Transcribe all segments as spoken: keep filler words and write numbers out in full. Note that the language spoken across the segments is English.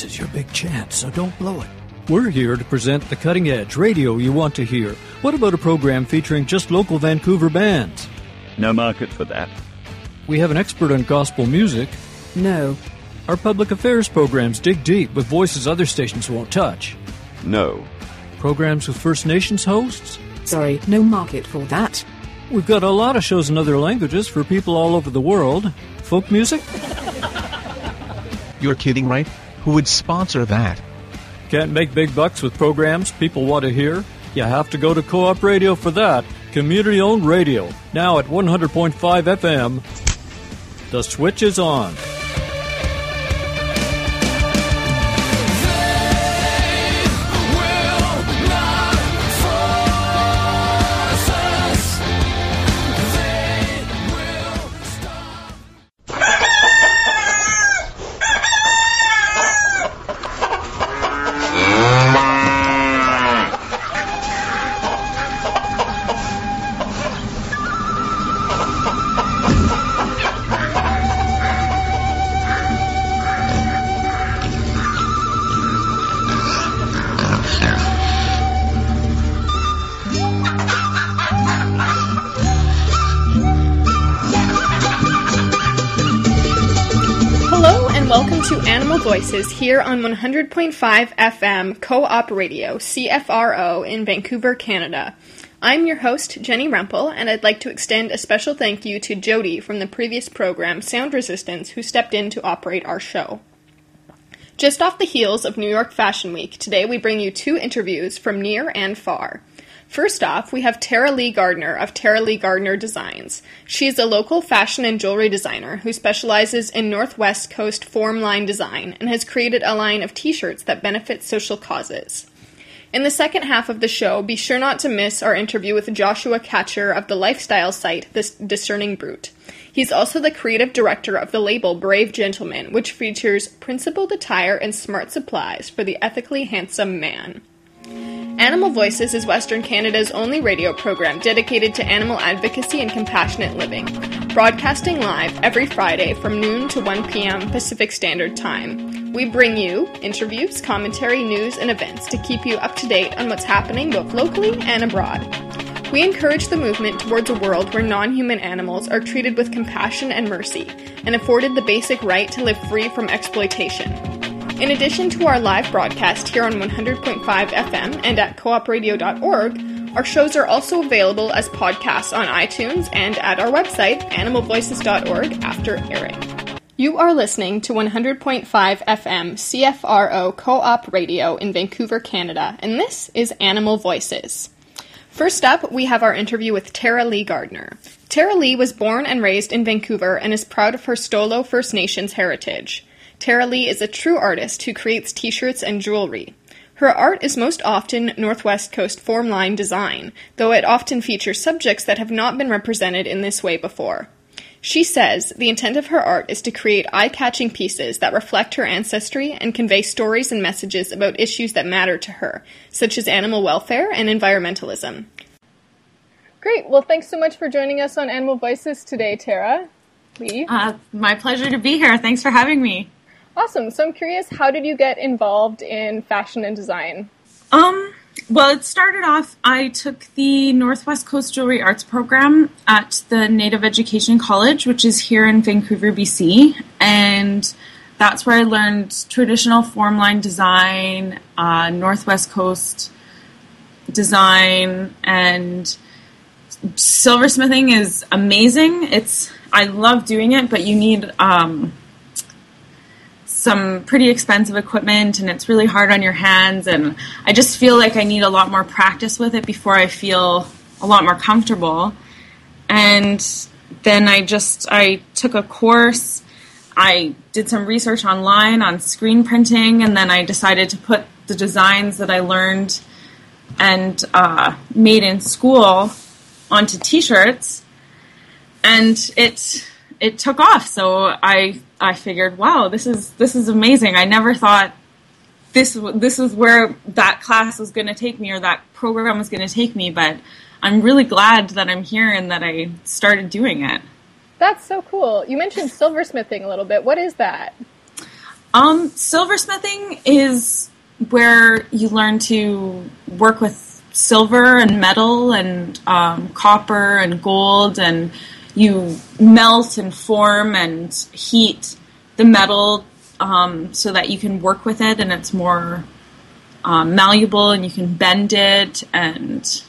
This is your big chance, so don't blow it. We're here to present the cutting-edge radio you want to hear. What about a program featuring just local Vancouver bands? No market for that. We have an expert on gospel music. No. Our public affairs programs dig deep with voices other stations won't touch. No. Programs with First Nations hosts? Sorry, no market for that. We've got a lot of shows in other languages for people all over the world. Folk music? You're kidding, right? Who would sponsor that? Can't make big bucks with programs people want to hear? You have to go to Co-op Radio for that. Community-owned radio. Now at one hundred point five F M. The switch is on. Voices here on one hundred point five F M Co-op Radio, C F R O, in Vancouver, Canada. I'm your host, Jenny Rempel, and I'd like to extend a special thank you to Jody from the previous program, Sound Resistance, who stepped in to operate our show. Just off the heels of New York Fashion Week, today we bring you two interviews from near and far. First off, we have Tara Lee Gardner of Tara Lee Gardner Designs. She is a local fashion and jewelry designer who specializes in Northwest Coast form line design and has created a line of t-shirts that benefit social causes. In the second half of the show, be sure not to miss our interview with Joshua Catcher of the lifestyle site The Discerning Brute. He's also the creative director of the label Brave Gentleman, which features principled attire and smart supplies for the ethically handsome man. Animal Voices is Western Canada's only radio program dedicated to animal advocacy and compassionate living, broadcasting live every Friday from noon to one p.m. Pacific Standard Time. We bring you interviews, commentary, news, and events to keep you up to date on what's happening both locally and abroad. We encourage the movement towards a world where non-human animals are treated with compassion and mercy, and afforded the basic right to live free from exploitation. In addition to our live broadcast here on one hundred point five F M and at co op radio dot org, our shows are also available as podcasts on iTunes and at our website, animal voices dot org, after airing. You are listening to one hundred point five F M C F R O Co-op Radio in Vancouver, Canada, and this is Animal Voices. First up, we have our interview with Tara Lee Gardner. Tara Lee was born and raised in Vancouver and is proud of her Stolo First Nations heritage. Tara Lee is a true artist who creates t-shirts and jewelry. Her art is most often Northwest Coast form line design, though it often features subjects that have not been represented in this way before. She says the intent of her art is to create eye-catching pieces that reflect her ancestry and convey stories and messages about issues that matter to her, such as animal welfare and environmentalism. Great. Well, thanks so much for joining us on Animal Voices today, Tara Lee. Uh, my pleasure to be here. Thanks for having me. Awesome. So I'm curious, how did you get involved in fashion and design? Um, well, it started off, I took the Northwest Coast Jewelry Arts program at the Native Education College, which is here in Vancouver, B C, and that's where I learned traditional form line design, uh, Northwest Coast design, and silversmithing is amazing. It's, I love doing it, but you need, um, some pretty expensive equipment, and it's really hard on your hands, and I just feel like I need a lot more practice with it before I feel a lot more comfortable. And then I just, I took a course, I did some research online on screen printing, and then I decided to put the designs that I learned and uh, made in school onto t-shirts, and it it took off. So I I figured, wow, this is this is amazing. I never thought this this was where that class was going to take me, or that program was going to take me, but I'm really glad that I'm here and that I started doing it. That's so cool. You mentioned silversmithing a little bit. What is that? Um, silversmithing is where you learn to work with silver and metal and um, copper and gold, and you melt and form and heat the metal um, so that you can work with it and it's more um, malleable and you can bend it, and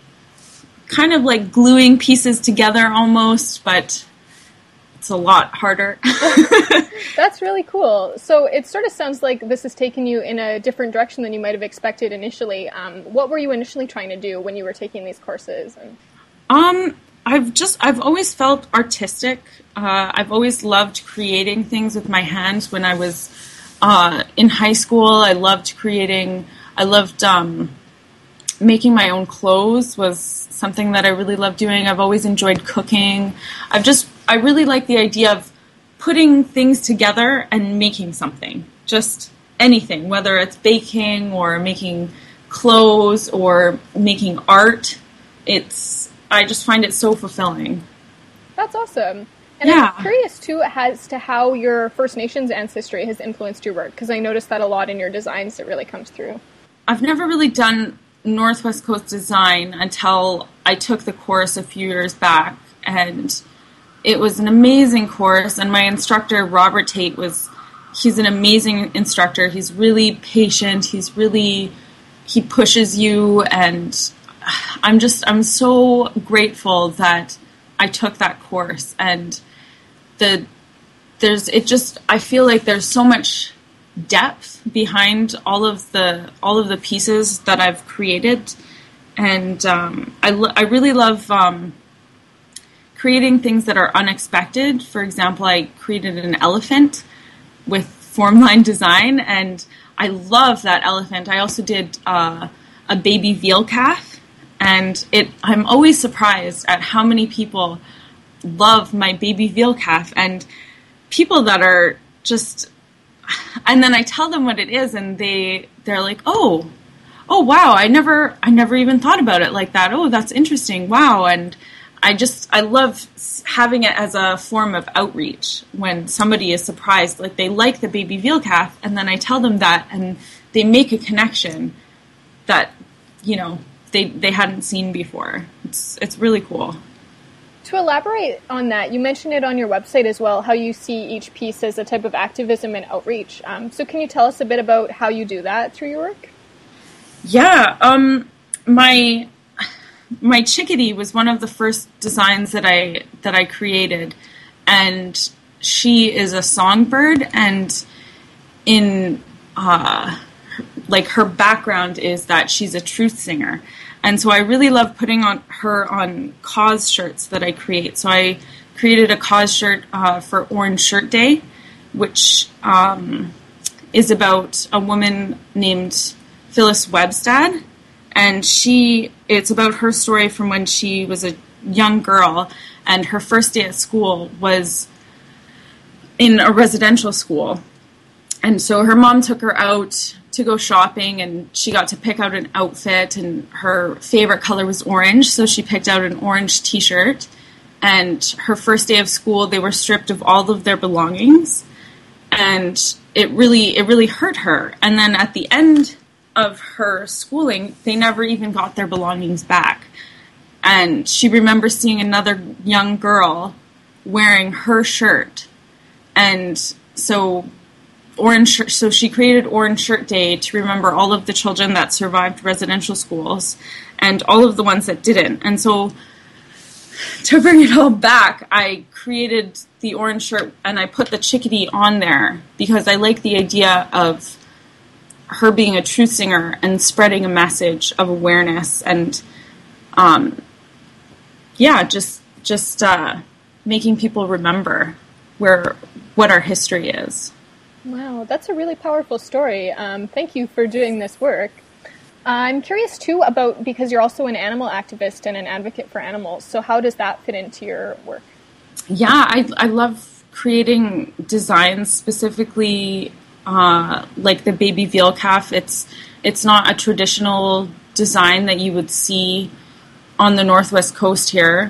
kind of like gluing pieces together almost, but it's a lot harder. That's really cool. So it sort of sounds like this has taken you in a different direction than you might have expected initially. Um, what were you initially trying to do when you were taking these courses? And... Um, I've just, I've always felt artistic. Uh, I've always loved creating things with my hands. When I was uh, in high school, I loved creating, I loved um, making my own clothes was something that I really loved doing. I've always enjoyed cooking. I've just, I really like the idea of putting things together and making something. Just anything, whether it's baking or making clothes or making art. It's, I just find it so fulfilling. That's awesome. And yeah. I'm curious, too, as to how your First Nations ancestry has influenced your work, because I noticed that a lot in your designs. It really comes through. I've never really done Northwest Coast design until I took the course a few years back, and it was an amazing course, and my instructor, Robert Tate, was, he's an amazing instructor. He's really patient. He's really, he pushes you, and I'm just, I'm so grateful that I took that course. And the, there's, it just, I feel like there's so much depth behind all of the, all of the pieces that I've created. And um, I, lo- I really love um, creating things that are unexpected. For example, I created an elephant with Formline design, and I love that elephant. I also did uh, a baby veal calf, and it. I'm always surprised at how many people love my baby veal calf, and people that are just. And then I tell them what it is, and they they're like, "Oh, oh wow! I never I never even thought about it like that. Oh, that's interesting. Wow!" And I just, I love having it as a form of outreach when somebody is surprised, like they like the baby veal calf, and then I tell them that, and they make a connection that, you know, they, they hadn't seen before. It's, it's really cool. To elaborate on that, you mentioned it on your website as well, how you see each piece as a type of activism and outreach. Um, so can you tell us a bit about how you do that through your work? Yeah, um, my... My chickadee was one of the first designs that I that I created, and she is a songbird, and in uh, like her background is that she's a truth singer, and so I really love putting on her on cause shirts that I create. So I created a cause shirt uh, for Orange Shirt Day, which um, is about a woman named Phyllis Webstad. And she, it's about her story from when she was a young girl, and her first day at school was in a residential school. And so her mom took her out to go shopping, and she got to pick out an outfit, and her favorite color was orange, so she picked out an orange t-shirt. And her first day of school, they were stripped of all of their belongings, and it really, it really hurt her. And then at the end of her schooling, they never even got their belongings back. And she remembers seeing another young girl wearing her shirt. And so orange so she created Orange Shirt Day to remember all of the children that survived residential schools and all of the ones that didn't. And so to bring it all back, I created the orange shirt, and I put the chickadee on there because I like the idea of her being a truth singer and spreading a message of awareness, and um, yeah, just just uh, making people remember where what our history is. Wow, that's a really powerful story. Um, thank you for doing this work. I'm curious too about, because you're also an animal activist and an advocate for animals. So how does that fit into your work? Yeah, I I love creating designs specifically. Uh, like the baby veal calf, it's it's not a traditional design that you would see on the Northwest Coast here,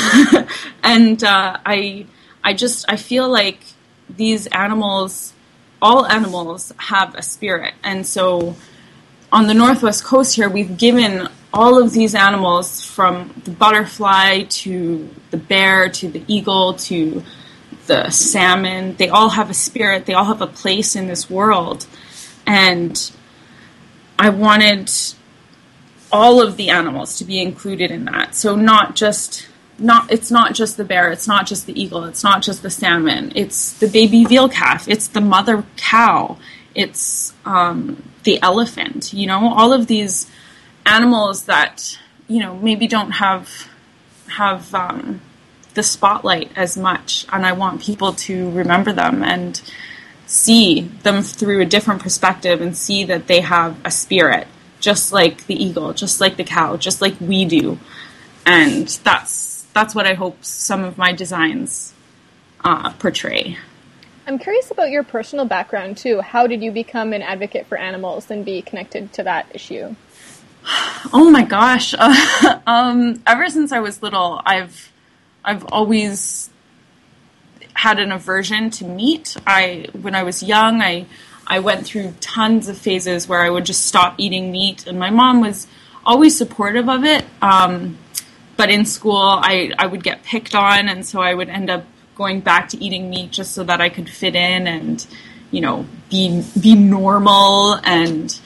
and uh, I I just I feel like these animals all animals have a spirit. And so on the Northwest Coast here, we've given all of these animals, from the butterfly to the bear to the eagle to the salmon, they all have a spirit. They all have a place in this world. And I wanted all of the animals to be included in that. So not just, not it's not just the bear, it's not just the eagle, it's not just the salmon, it's the baby veal calf, it's the mother cow, it's um, the elephant, you know, all of these animals that, you know, maybe don't have, have um, the spotlight as much. And I want people to remember them and see them through a different perspective and see that they have a spirit, just like the eagle, just like the cow, just like we do. And that's that's what I hope some of my designs uh, portray. I'm curious about your personal background, too. How did you become an advocate for animals and be connected to that issue? Oh my gosh. Uh, um, ever since I was little, I've I've always had an aversion to meat. I when I was young, I I went through tons of phases where I would just stop eating meat, and my mom was always supportive of it. Um, but in school, I, I would get picked on, and so I would end up going back to eating meat just so that I could fit in and, you know, be be normal. And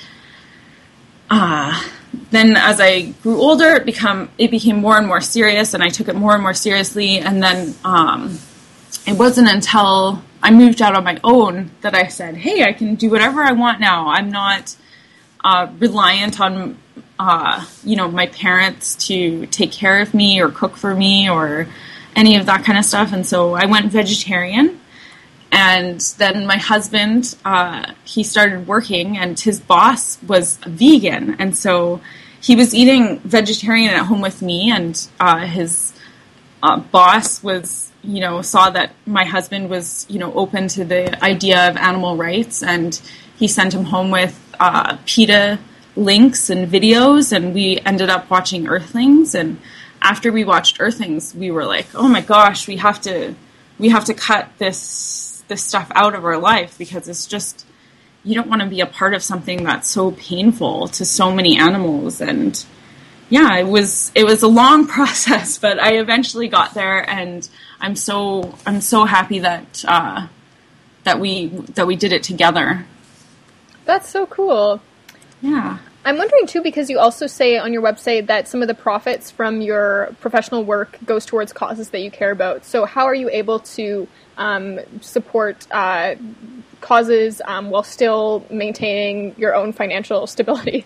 uh, then as I grew older, it become it became more and more serious, and I took it more and more seriously. And then um, it wasn't until I moved out on my own that I said, hey, I can do whatever I want now. I'm not uh, reliant on, uh, you know, my parents to take care of me or cook for me or any of that kind of stuff. And so I went vegetarian. And then my husband, uh, he started working, and his boss was a vegan. And so he was eating vegetarian at home with me, and uh, his uh, boss was, you know, saw that my husband was, you know, open to the idea of animal rights, and he sent him home with uh, PETA links and videos, and we ended up watching Earthlings. And after we watched Earthlings, we were like, oh my gosh, we have to, we have to cut this, this stuff out of our life, because it's just, you don't want to be a part of something that's so painful to so many animals. And yeah, it was, it was a long process, but I eventually got there, and I'm so I'm so happy that uh, that we that we did it together. That's so cool. Yeah. I'm wondering too, because you also say on your website that some of the profits from your professional work goes towards causes that you care about. So how are you able to um, support uh, causes um, while still maintaining your own financial stability?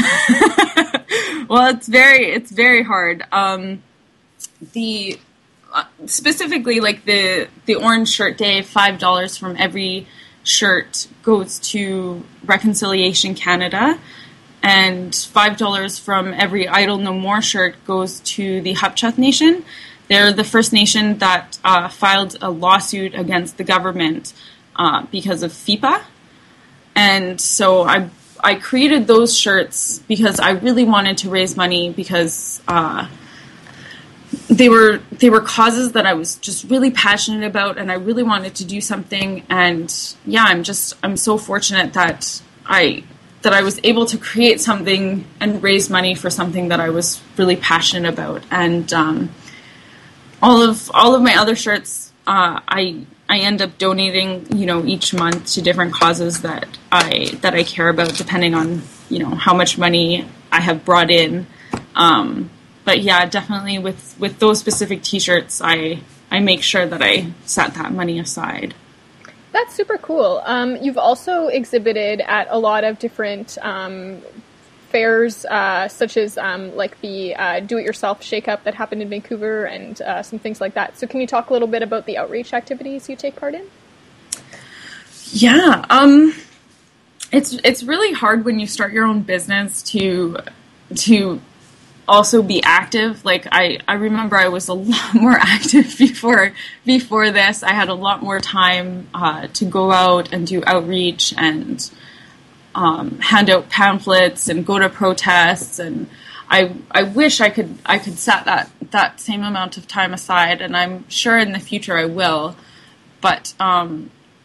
Well, it's very it's very hard. Um, the Specifically, like the, the Orange Shirt Day, five dollars from every shirt goes to Reconciliation Canada, and five dollars from every Idle No More shirt goes to the Hupcheth Nation. They're the First Nation that uh, filed a lawsuit against the government uh, because of FIPA. And so I I created those shirts because I really wanted to raise money, because uh, they were they were causes that I was just really passionate about, and I really wanted to do something. And yeah, I'm just I'm so fortunate that I that I was able to create something and raise money for something that I was really passionate about. And um, all of all of my other shirts, uh, I I end up donating, you know, each month to different causes that I that I care about, depending on, you know, how much money I have brought in. Um, But yeah, definitely with, with those specific T-shirts, I I make sure that I set that money aside. That's super cool. Um, you've also exhibited at a lot of different um, fairs, uh, such as um, like the uh, Do-It-Yourself Shake-Up that happened in Vancouver, and uh, some things like that. So can you talk a little bit about the outreach activities you take part in? Yeah, um, it's it's really hard when you start your own business to to. also be active. Like I, I remember I was a lot more active before before this. I had a lot more time uh, to go out and do outreach and um, hand out pamphlets and go to protests. And I I wish I could I could set that that same amount of time aside. And I'm sure in the future I will. But um,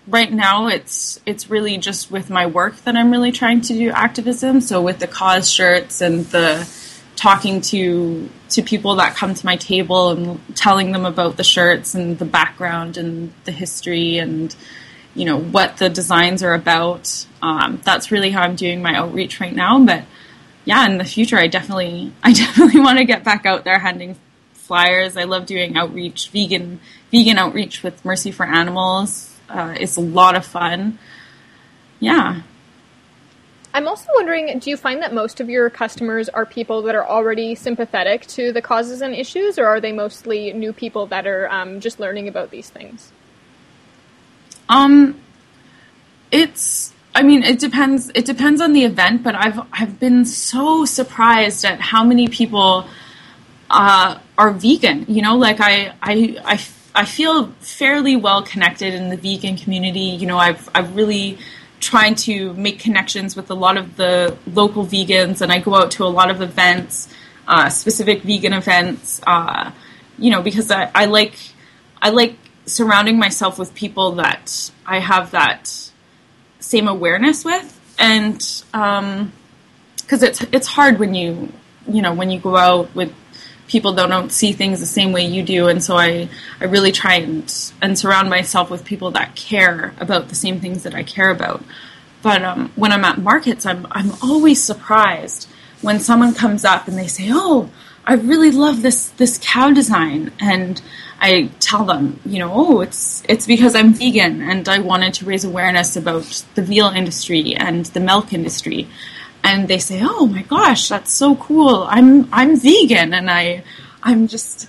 right now it's it's really just with my work that I'm really trying to do activism. So with the cause shirts and the talking to to people that come to my table and telling them about the shirts and the background and the history and, you know, what the designs are about. Um, that's really how I'm doing my outreach right now. But yeah, in the future, I definitely I definitely want to get back out there handing flyers. I love doing outreach, vegan vegan outreach with Mercy for Animals. Uh, it's a lot of fun. Yeah. I'm also wondering, do you find that most of your customers are people that are already sympathetic to the causes and issues, or are they mostly new people that are um, just learning about these things? Um, it's, I mean, it depends, it depends on the event, but I've, I've been so surprised at how many people, uh, are vegan, you know, like I, I, I, I feel fairly well connected in the vegan community. You know, I've, I've really trying to make connections with a lot of the local vegans, and I go out to a lot of events, uh, specific vegan events, uh, you know, because I, I like I like surrounding myself with people that I have that same awareness with, and um, because it's it's hard when you you know when you go out with people that don't see things the same way you do, and so I, I really try and and surround myself with people that care about the same things that I care about. But um, when I'm at markets, I'm I'm always surprised when someone comes up and they say, "Oh, I really love this this cow design," and I tell them, you know, "Oh, it's it's because I'm vegan and I wanted to raise awareness about the veal industry and the milk industry." And they say, "Oh my gosh, that's so cool! I'm I'm vegan," and I, I'm just,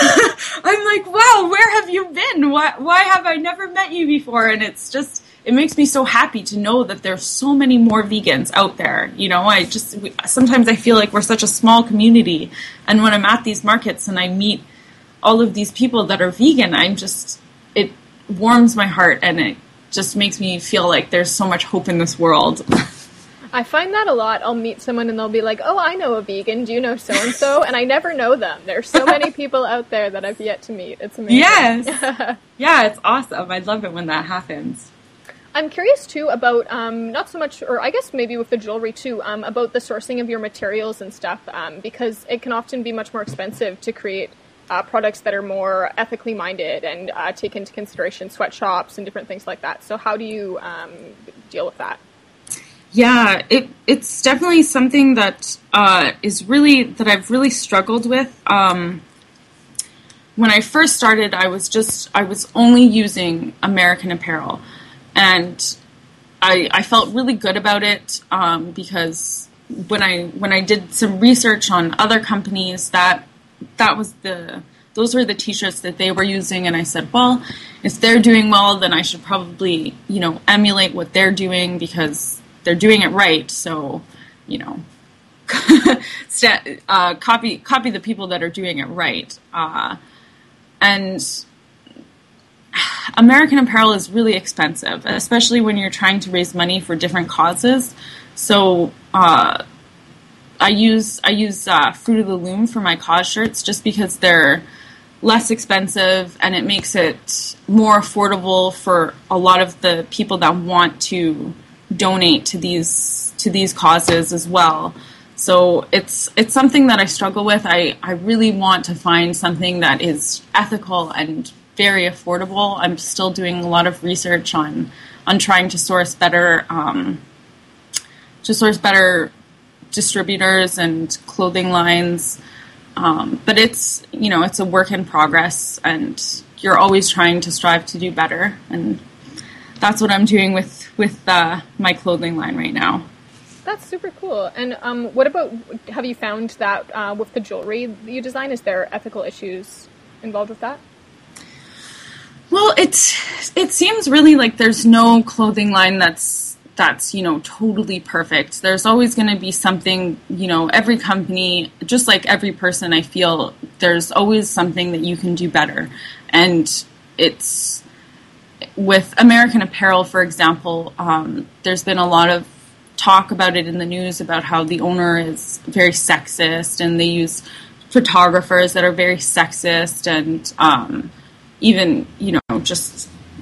I'm like, "Wow, where have you been? Why why have I never met you before?" And it's just, it makes me so happy to know that there's so many more vegans out there. You know, I just we, sometimes I feel like we're such a small community, and when I'm at these markets and I meet all of these people that are vegan, I'm just, it warms my heart and it just makes me feel like there's so much hope in this world. I find that a lot. I'll meet someone and they'll be like, "Oh, I know a vegan. Do you know so-and-so?" And I never know them. There's so many people out there that I've yet to meet. It's amazing. Yes. Yeah, it's awesome. I love it when that happens. I'm curious, too, about, um, not so much, or I guess maybe with the jewelry, too, um, about the sourcing of your materials and stuff, um, because it can often be much more expensive to create uh, products that are more ethically minded and uh, take into consideration sweatshops and different things like that. So how do you um, deal with that? Yeah, it it's definitely something that uh, is really, that I've really struggled with. Um, when I first started, I was just, I was only using American Apparel. And I, I felt really good about it um, because when I when I did some research on other companies, that that was the those were the T-shirts that they were using, and I said, well, if they're doing well, then I should probably, you know, emulate what they're doing because they're doing it right. So, you know, uh, copy copy the people that are doing it right, uh, and. American Apparel is really expensive, especially when you're trying to raise money for different causes. So uh, I use I use uh, Fruit of the Loom for my cause shirts just because they're less expensive and it makes it more affordable for a lot of the people that want to donate to these to these causes as well. So it's it's something that I struggle with. I, I really want to find something that is ethical and very affordable. I'm still doing a lot of research on on trying to source better um, to source better distributors and clothing lines. Um, but it's you know it's a work in progress, and you're always trying to strive to do better. And that's what I'm doing with with uh, my clothing line right now. That's super cool. And um, what about, have you found that uh, with the jewelry that you design, is there ethical issues involved with that? Well, it's it seems really like there's no clothing line that's that's you know totally perfect. There's always going to be something, you know, every company, just like every person, I feel there's always something that you can do better. And it's with American Apparel, for example, um, there's been a lot of talk about it in the news about how the owner is very sexist and they use photographers that are very sexist and um, even, you know, just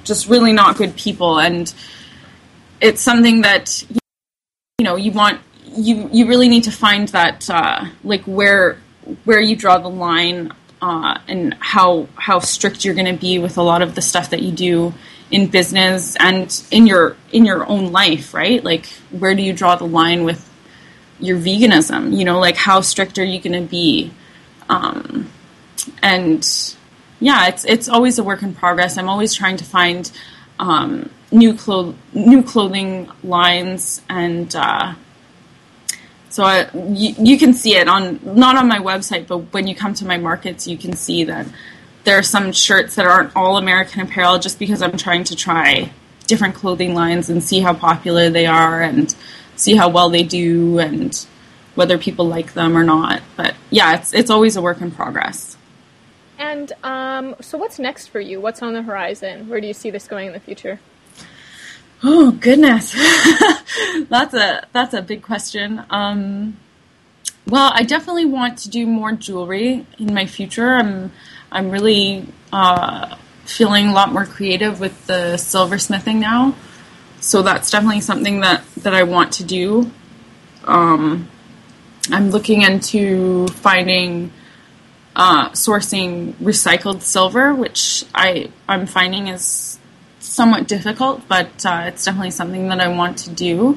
just really not good people. And it's something that, you know, you want, you, you really need to find that, uh, like where, where you draw the line, uh, and how, how strict you're going to be with a lot of the stuff that you do in business and in your, in your own life, right? Like, where do you draw the line with your veganism? You know, like, how strict are you going to be? Um, and yeah, it's, it's always a work in progress. I'm always trying to find, um, new clo- new clothing lines, and, uh, so I, you, you can see it on, not on my website, but when you come to my markets, you can see that there are some shirts that aren't all American Apparel, just because I'm trying to try different clothing lines and see how popular they are and see how well they do and whether people like them or not. But yeah, it's it's always a work in progress. And um, so what's next for you? What's on the horizon? Where do you see this going in the future? Oh, goodness. that's a that's a big question. Um, well, I definitely want to do more jewelry in my future. I'm I'm really uh, feeling a lot more creative with the silversmithing now. So that's definitely something that, that I want to do. Um, I'm looking into finding, uh, sourcing recycled silver, which I, I'm finding is somewhat difficult, but uh, it's definitely something that I want to do.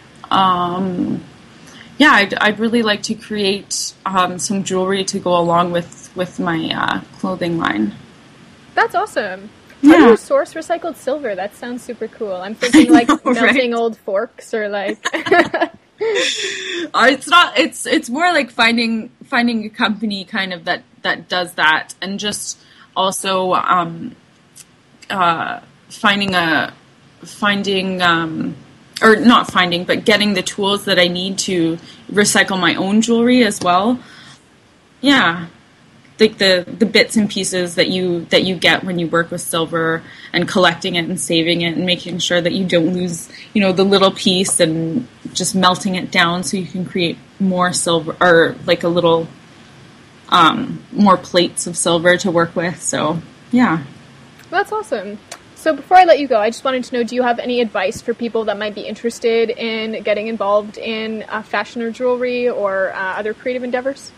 Um, yeah, I'd, I'd really like to create um, some jewelry to go along with, with my uh, clothing line. That's awesome. How Yeah. do you source recycled silver? That sounds super cool. I'm thinking like know, melting right? old forks or like... Uh, it's not. It's it's more like finding finding a company kind of that, that does that, and just also um, uh, finding a finding um, or not finding, but getting the tools that I need to recycle my own jewelry as well. Yeah. Like the, the bits and pieces that you that you get when you work with silver, and collecting it and saving it and making sure that you don't lose, you know, the little piece, and just melting it down so you can create more silver, or like a little um, more plates of silver to work with. So yeah, That's awesome. So before I let you go, I just wanted to know, do you have any advice for people that might be interested in getting involved in uh, fashion or jewelry or uh, other creative endeavors?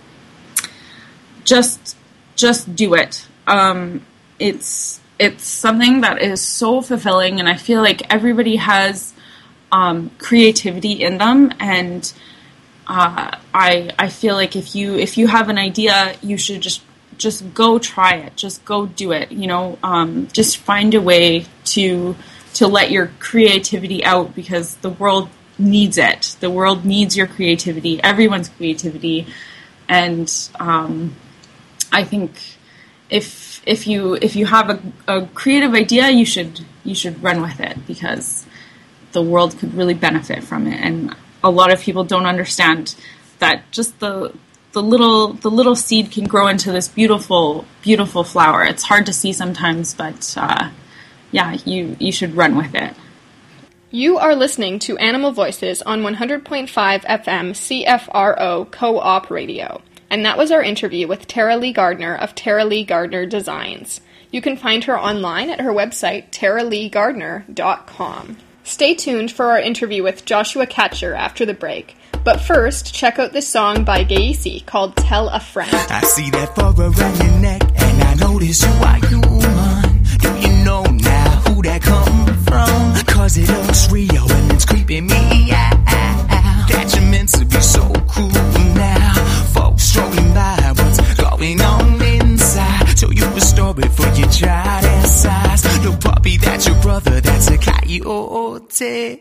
just just do it. Um, it's it's something that is so fulfilling, and I feel like everybody has um, creativity in them, and uh, I I feel like if you if you have an idea, you should just just go try it, just go do it. You know, um, just find a way to to let your creativity out, because the world needs it. The world needs your creativity, everyone's creativity, and um, I think if if you if you have a, a creative idea, you should you should run with it, because the world could really benefit from it. And a lot of people don't understand that just the the little the little seed can grow into this beautiful beautiful flower. It's hard to see sometimes, but uh, yeah, you you should run with it. You are listening to Animal Voices on one hundred point five F M C F R O Co-op Radio. And that was our interview with Tara Lee Gardner of Tara Lee Gardner Designs. You can find her online at her website, tara lee gardner dot com. Stay tuned for our interview with Joshua Katcher after the break. But first, check out this song by Gacy called Tell a Friend. I see that fur around your neck, and I notice you are human. Do you know now who that come from? Cause it looks real and it's creeping me out. That you're meant to be so cool now. Folks strolling by, what's going on inside? Show you a story for your child ass size. No puppy, that's your brother, that's a coyote.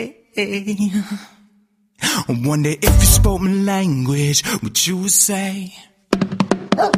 I wonder if you spoke my language, what you would say. I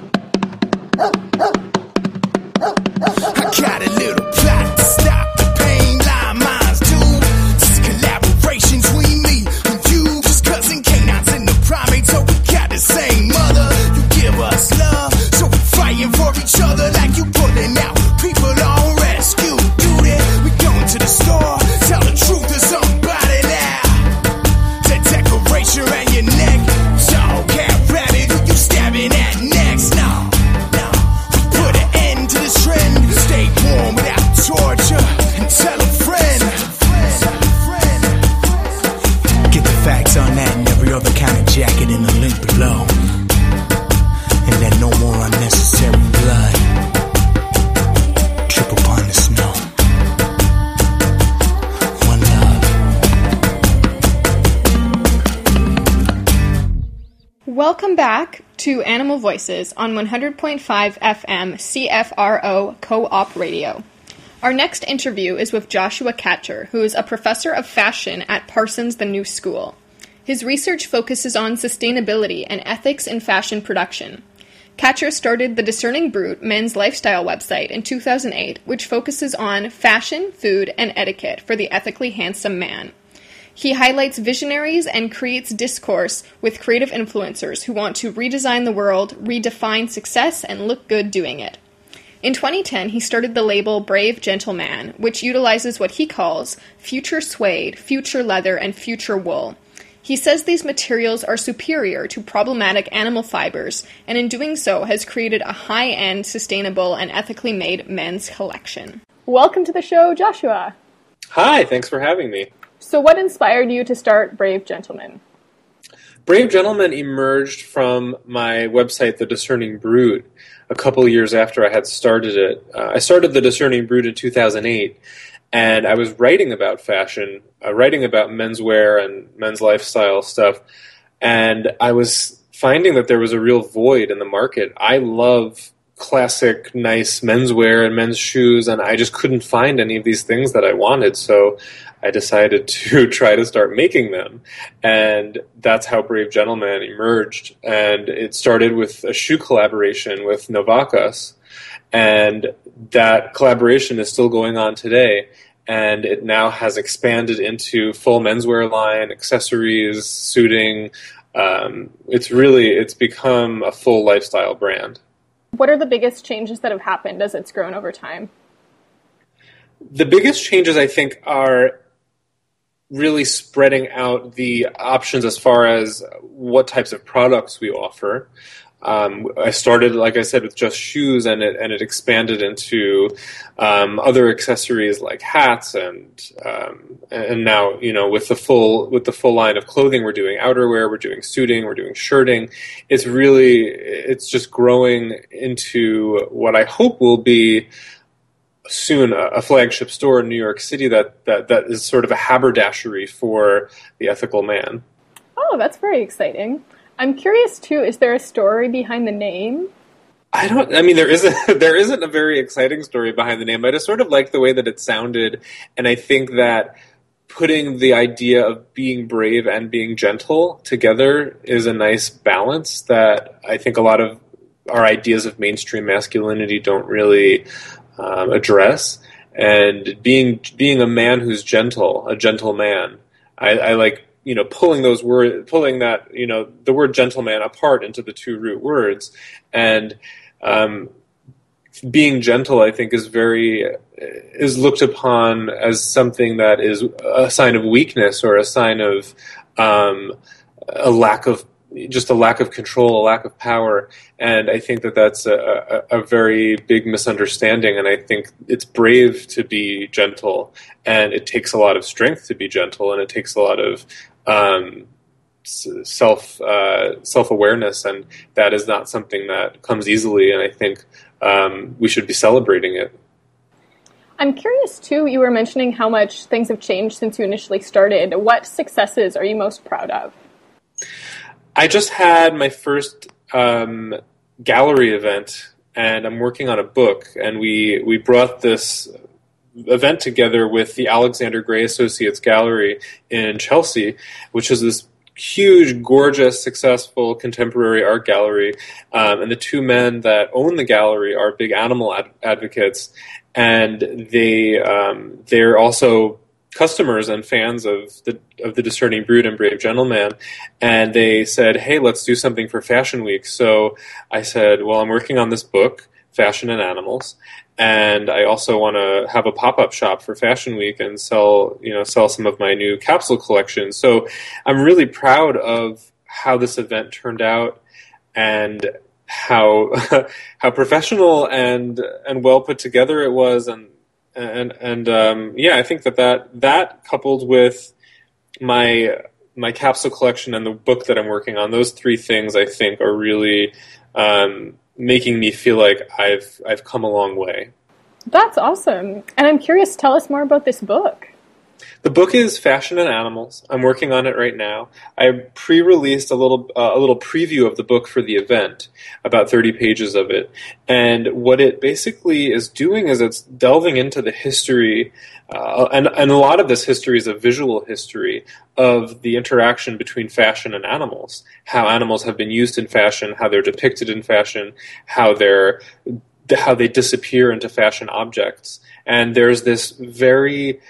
got a little plot to stop the pain, lie minds do. This is collaboration between me and you. Just cousin canines and the primate, so we got the same mother. You give us love, so we're fighting for each other like you pulling out people on rescue duty. We going to the store, tell the truth to somebody now. That decoration around your neck, so cat rabbit, who you stabbing at next? No, no, we put an end to this trend. Stay warm without tell a friend. Get the facts on that and every other kind of jacket in the link below. And then no more unnecessary blood. Trip upon the snow. One love. Welcome back to Animal Voices on one hundred point five F M C F R O Co-op Radio. Our next interview is with Joshua Katcher, who is a professor of fashion at Parsons The New School. His research focuses on sustainability and ethics in fashion production. Katcher started the Discerning Brute men's lifestyle website in two thousand eight, which focuses on fashion, food, and etiquette for the ethically handsome man. He highlights visionaries and creates discourse with creative influencers who want to redesign the world, redefine success, and look good doing it. In twenty ten, he started the label Brave Gentleman, which utilizes what he calls future suede, future leather, and future wool. He says these materials are superior to problematic animal fibers, and in doing so has created a high-end, sustainable, and ethically made men's collection. Welcome to the show, Joshua. Hi, thanks for having me. So what inspired you to start Brave Gentleman? Brave Gentleman emerged from my website, The Discerning Brute, a couple years after I had started it. Uh, I started The Discerning Brute in two thousand eight, and I was writing about fashion, uh, writing about menswear and men's lifestyle stuff, and I was finding that there was a real void in the market. I love classic, nice menswear and men's shoes, and I just couldn't find any of these things that I wanted, so I decided to try to start making them, and that's how Brave Gentleman emerged. And it started with a shoe collaboration with Novakas, and that collaboration is still going on today, and it now has expanded into full menswear line, accessories, suiting. Um, it's really, it's become a full lifestyle brand. What are the biggest changes that have happened as it's grown over time? The biggest changes, I think, are really spreading out the options as far as what types of products we offer. Um, I started, like I said, with just shoes, and it and it expanded into um, other accessories like hats, and um, and now, you know, with the full with the full line of clothing, we're doing outerwear, we're doing suiting, we're doing shirting. It's really it's just growing into what I hope will be soon a flagship store in New York City that, that, that is sort of a haberdashery for the ethical man. Oh, that's very exciting. I'm curious too, is there a story behind the name? I don't, I mean, there isn't, there isn't a very exciting story behind the name. I just sort of like the way that it sounded, and I think that putting the idea of being brave and being gentle together is a nice balance that I think a lot of our ideas of mainstream masculinity don't really Um, address. And being being a man who's gentle, a gentle man, I, I like, you know, pulling those words, pulling that, you know, the word gentleman apart into the two root words. And um, being gentle, I think, is very is looked upon as something that is a sign of weakness or a sign of um, a lack of just a lack of control, a lack of power. And I think that that's a, a, a very big misunderstanding. And I think it's brave to be gentle, and it takes a lot of strength to be gentle, and it takes a lot of um, self uh, self-awareness, and that is not something that comes easily. And I think um, we should be celebrating it. I'm curious too, you were mentioning how much things have changed since you initially started. What successes are you most proud of? I just had my first um, gallery event, and I'm working on a book, and we, we brought this event together with the Alexander Gray Associates Gallery in Chelsea, which is this huge, gorgeous, successful contemporary art gallery, um, and the two men that own the gallery are big animal ad- advocates, and they um, they're also customers and fans of the of the Discerning Brute and Brave Gentleman, and they said, hey, let's do something for Fashion Week. So I said, well, I'm working on this book, Fashion and Animals, and I also want to have a pop-up shop for Fashion Week and sell, you know, sell some of my new capsule collections. So I'm really proud of how this event turned out, and how how professional and and well put together it was, and and and um, yeah, I think that, that that coupled with my my capsule collection and the book that I'm working on, those three things I think are really um, making me feel like I've I've come a long way. That's awesome. And I'm curious, tell us more about this book. The book is Fashion and Animals. I'm working on it right now. I pre-released a little uh, a little preview of the book for the event, about thirty pages of it. And what it basically is doing is it's delving into the history, uh, and, and a lot of this history is a visual history of the interaction between fashion and animals, how animals have been used in fashion, how they're depicted in fashion, how they're how they disappear into fashion objects. And there's this very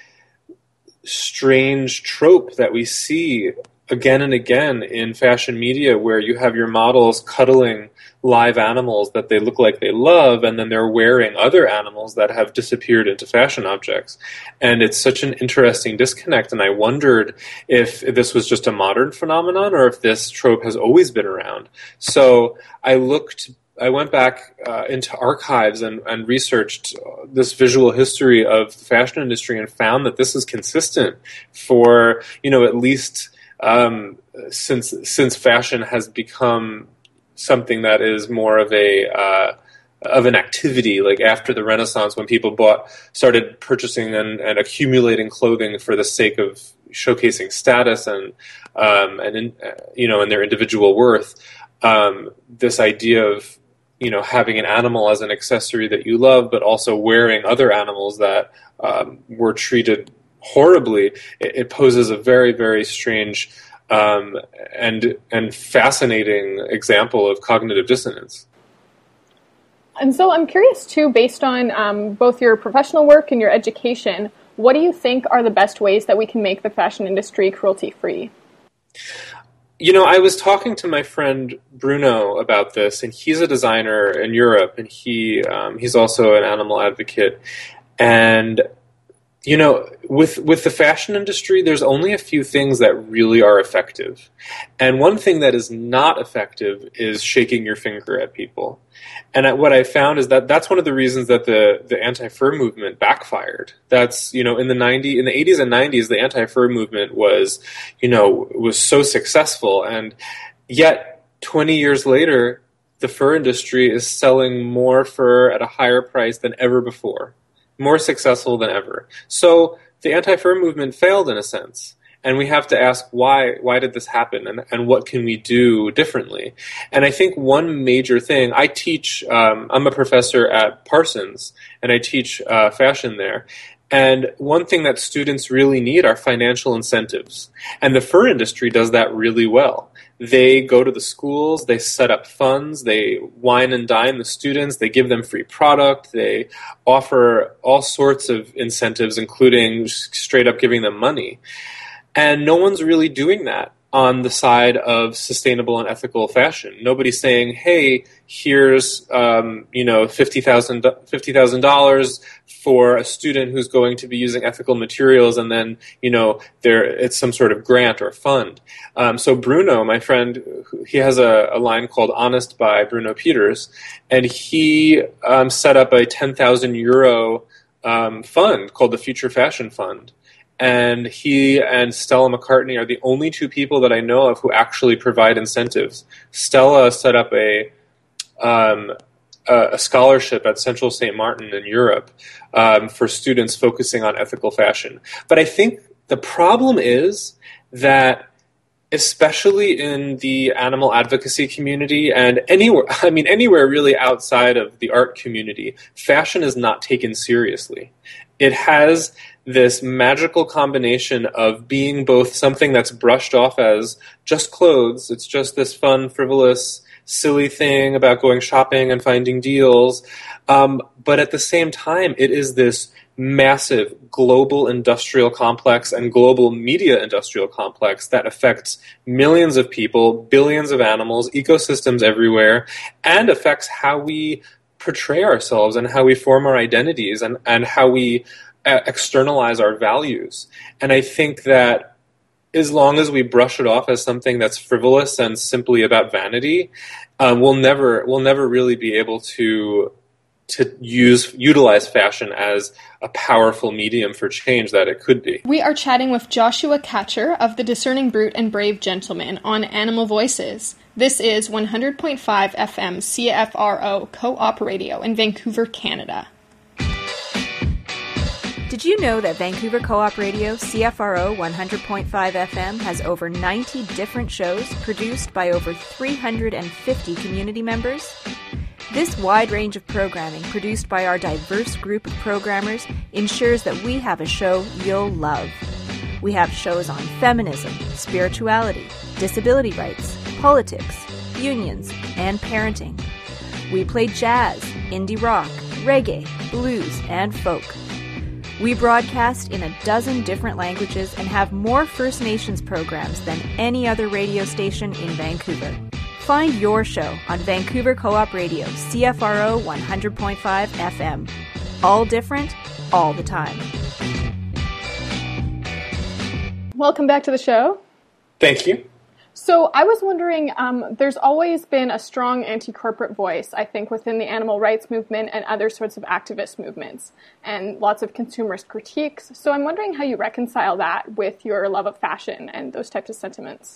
strange trope that we see again and again in fashion media, where you have your models cuddling live animals that they look like they love, and then they're wearing other animals that have disappeared into fashion objects. And it's such an interesting disconnect, and I wondered if this was just a modern phenomenon or if this trope has always been around. So I looked I went back uh, into archives and, and researched uh, this visual history of the fashion industry and found that this is consistent for, you know, at least um, since since fashion has become something that is more of a uh, of an activity, like after the Renaissance, when people bought started purchasing and, and accumulating clothing for the sake of showcasing status and um, and in, you know, and their individual worth. Um, this idea of you know, having an animal as an accessory that you love, but also wearing other animals that um, were treated horribly, it, it poses a very, very strange um, and and fascinating example of cognitive dissonance. And so I'm curious, too, based on um, both your professional work and your education, what do you think are the best ways that we can make the fashion industry cruelty-free? You know, I was talking to my friend Bruno about this, and he's a designer in Europe, and he um, he's also an animal advocate. And, you know, with with the fashion industry, there's only a few things that really are effective. And one thing that is not effective is shaking your finger at people. And what I found is that that's one of the reasons that the, the anti-fur movement backfired. That's, you know, in the nineties, in the eighties and nineties, the anti-fur movement was, you know, was so successful. And yet, twenty years later, the fur industry is selling more fur at a higher price than ever before, more successful than ever. So the anti-fur movement failed in a sense. And we have to ask why why did this happen, and, and what can we do differently? And I think one major thing, I teach, um, I'm a professor at Parsons, and I teach uh, fashion there. And one thing that students really need are financial incentives. And the fur industry does that really well. They go to the schools, they set up funds, they wine and dine the students, they give them free product, they offer all sorts of incentives, including straight up giving them money. And no one's really doing that on the side of sustainable and ethical fashion. Nobody's saying, hey, here's um, you know fifty thousand dollars for a student who's going to be using ethical materials, and then you know there it's some sort of grant or fund. Um, so Bruno, my friend, he has a, a line called Honest by Bruno Peters, and he um, set up a ten thousand euro um, fund called the Future Fashion Fund. And he and Stella McCartney are the only two people that I know of who actually provide incentives. Stella set up a um, a scholarship at Central Saint Martin in Europe um, for students focusing on ethical fashion. But I think the problem is that, especially in the animal advocacy community and anywhere, I mean, anywhere really outside of the art community, fashion is not taken seriously. It has this magical combination of being both something that's brushed off as just clothes, it's just this fun, frivolous, silly thing about going shopping and finding deals, um, but at the same time, it is this massive global industrial complex and global media industrial complex that affects millions of people, billions of animals, ecosystems everywhere, and affects how we portray ourselves and how we form our identities and, and how we uh, externalize our values. And I think that as long as we brush it off as something that's frivolous and simply about vanity, um, we'll never we'll never really be able to to use utilize fashion as a powerful medium for change that it could be. We are chatting with Joshua Katcher of The Discerning Brute and Brave Gentleman on Animal Voices. This is one hundred point five F M C F R O Co-op Radio in Vancouver, Canada. Did you know that Vancouver Co-op Radio C F R O one hundred point five F M has over ninety different shows produced by over three hundred fifty community members? This wide range of programming produced by our diverse group of programmers ensures that we have a show you'll love. We have shows on feminism, spirituality, disability rights, politics, unions, and parenting. We play jazz, indie rock, reggae, blues, and folk. We broadcast in a dozen different languages and have more First Nations programs than any other radio station in Vancouver. Find your show on Vancouver Co-op Radio, C F R O one hundred point five F M. All different, all the time. Welcome back to the show. Thank you. So I was wondering, um, there's always been a strong anti-corporate voice, I think, within the animal rights movement and other sorts of activist movements, and lots of consumerist critiques. So I'm wondering how you reconcile that with your love of fashion and those types of sentiments.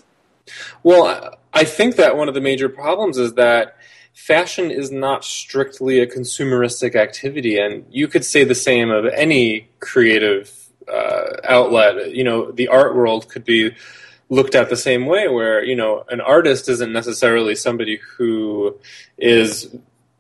Well, I think that one of the major problems is that fashion is not strictly a consumeristic activity, and you could say the same of any creative uh, outlet. You know, the art world could be looked at the same way, where, you know, an artist isn't necessarily somebody who is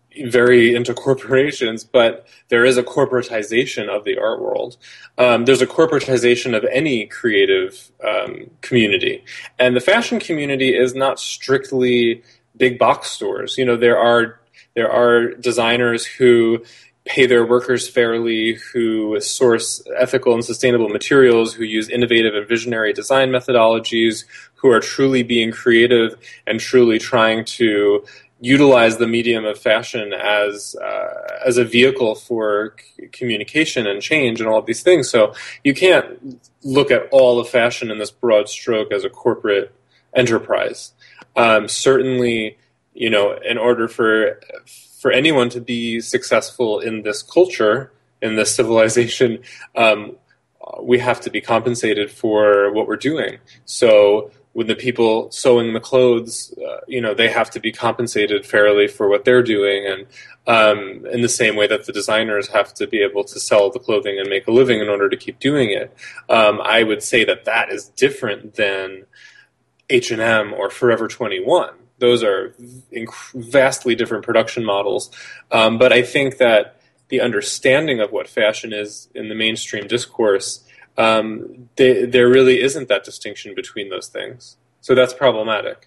very into corporations, but there is a corporatization of the art world. Um, there's a corporatization of any creative um, community. And the fashion community is not strictly big box stores. You know, there are there are designers who pay their workers fairly, who source ethical and sustainable materials, who use innovative and visionary design methodologies, who are truly being creative and truly trying to utilize the medium of fashion as uh, as a vehicle for c- communication and change and all of these things. So you can't look at all of fashion in this broad stroke as a corporate enterprise. Um, certainly, you know, in order for for anyone to be successful in this culture, in this civilization, um, we have to be compensated for what we're doing. So when the people sewing the clothes, uh, you know, they have to be compensated fairly for what they're doing, and um, in the same way that the designers have to be able to sell the clothing and make a living in order to keep doing it. Um, I would say that that is different than H and M or Forever twenty-one. Those are inc- vastly different production models. Um, but I think that the understanding of what fashion is in the mainstream discourse, um, they, there really isn't that distinction between those things. So that's problematic.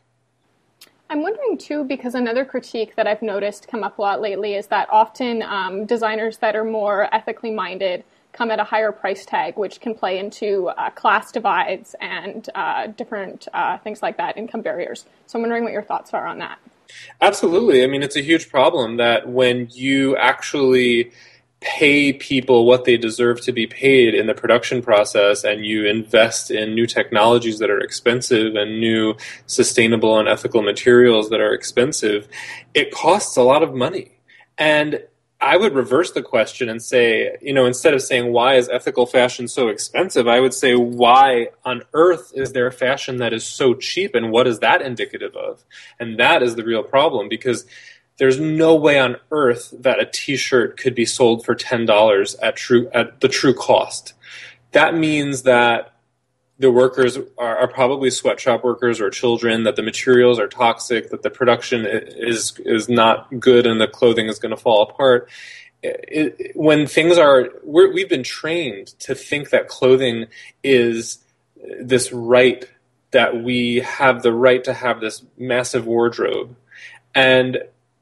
I'm wondering, too, because another critique that I've noticed come up a lot lately is that often um, designers that are more ethically minded come at a higher price tag, which can play into uh, class divides and uh, different uh, things like that, income barriers. So I'm wondering what your thoughts are on that. Absolutely. I mean, it's a huge problem that when you actually pay people what they deserve to be paid in the production process, and you invest in new technologies that are expensive and new sustainable and ethical materials that are expensive, it costs a lot of money. And I would reverse the question and say, you know, instead of saying, why is ethical fashion so expensive, I would say, why on earth is there fashion that is so cheap, and what is that indicative of? And that is the real problem, because there's no way on earth that a t-shirt could be sold for ten dollars at true at the true cost. That means that the workers are, are probably sweatshop workers or children, that the materials are toxic, that the production is is not good, and the clothing is going to fall apart. It, it, when things are, we're, we've been trained to think that clothing is this right, that we have the right to have this massive wardrobe, and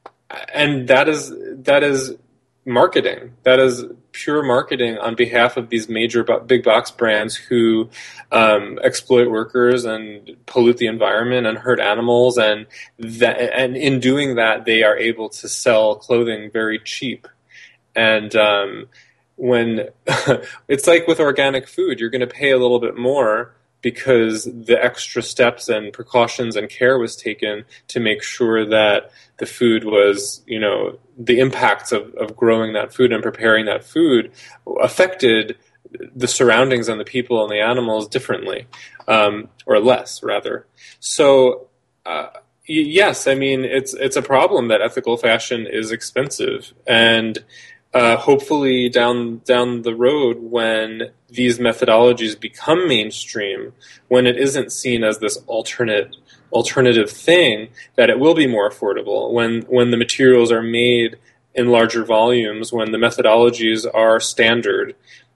and that is that is marketing. That is pure marketing on behalf of these major big box brands who um, exploit workers and pollute the environment and hurt animals, and that, and in doing that, they are able to sell clothing very cheap. And um, when it's like with organic food, you're going to pay a little bit more because the extra steps and precautions and care was taken to make sure that the food was, you know, the impacts of, of growing that food and preparing that food affected the surroundings and the people and the animals differently, um, or less, rather. So, uh, y- yes, I mean, it's it's a problem that ethical fashion is expensive, and Uh, hopefully down down the road, when these methodologies become mainstream, when it isn't seen as this alternate alternative thing, that it will be more affordable. When when the materials are made in larger volumes, when the methodologies are standard,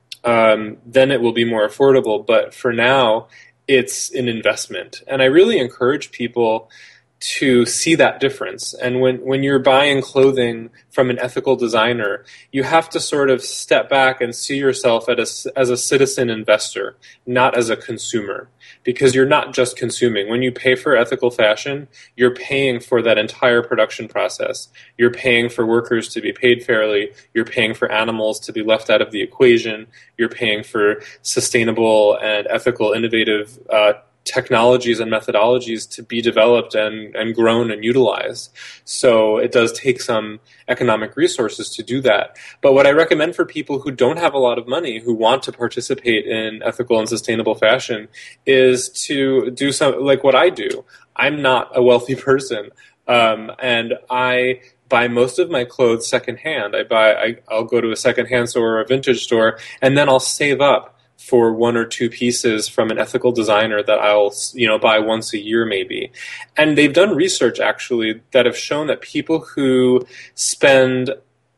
um, then it will be more affordable. But for now, it's an investment, and I really encourage people to see that difference. And when, when you're buying clothing from an ethical designer, you have to sort of step back and see yourself as a, as a citizen investor, not as a consumer. Because you're not just consuming. When you pay for ethical fashion, you're paying for that entire production process. You're paying for workers to be paid fairly. You're paying for animals to be left out of the equation. You're paying for sustainable and ethical, innovative uh, technologies and methodologies to be developed and, and grown and utilized. So it does take some economic resources to do that. But what I recommend for people who don't have a lot of money, who want to participate in ethical and sustainable fashion, is to do some, like what I do. I'm not a wealthy person, um, and I buy most of my clothes secondhand. I buy, I, I'll go to a secondhand store or a vintage store, and then I'll save up for one or two pieces from an ethical designer that I'll, you know, buy once a year maybe. And they've done research actually that have shown that people who spend